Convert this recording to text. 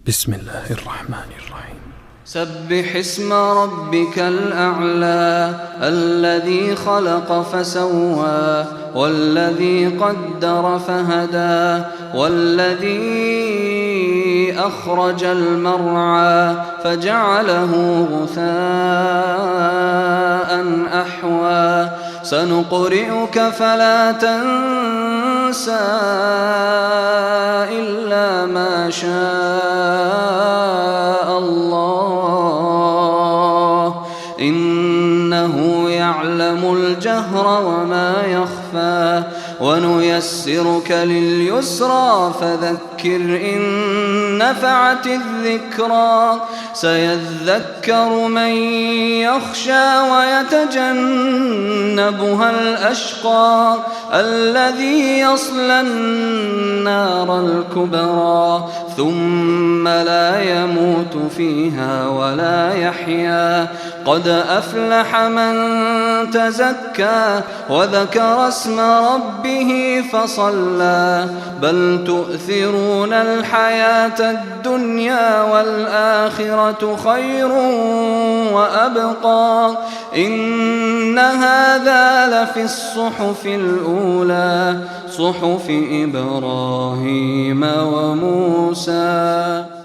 بسم الله الرحمن الرحيم. سبح اسم ربك الأعلى الذي خلق فسوى والذي قدر فهدى والذي أخرج المرعى فجعله غثاء أحوى سنقرئك فلا تنسى إلا ما شاء الله إنه يعلم الجهر وما يخفى ونيسرك لليسرى فذكر إن نفعت الذكرى سيذكر من يخشى ويتجنبها الأشقى الذي يصلى النار الكبرى ثم لا يموت فيها ولا يحيا قد أفلح من تزكى وذكر اسم ربه فصلى بل تؤثرون الحياة الدنيا والآخرة خير وأبقى إن هذا لفي الصحف الأولى صحف إبراهيم وموسى.